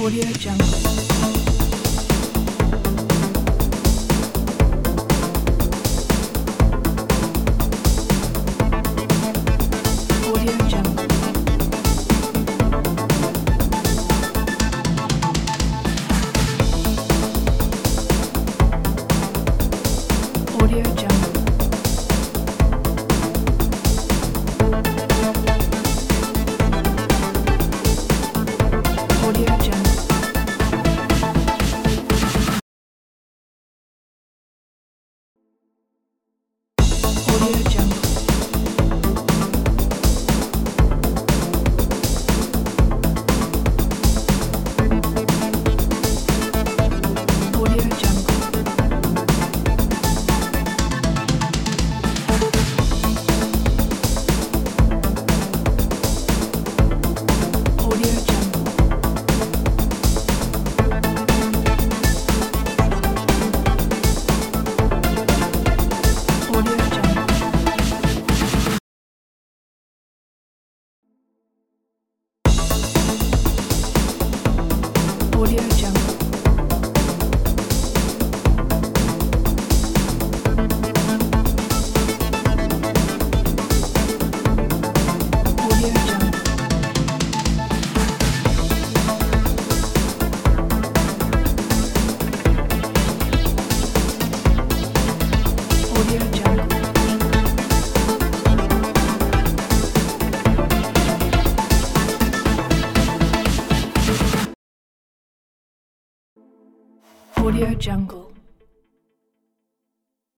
Audio Jungle. Audio Jungle. Audio Jungle. Audio Jungle. Audio Jungle. Audio Jungle. Audio Jungle. Audio Jungle. Audio Jungle. Audio Jungle. Audio Jungle. Audio Jungle.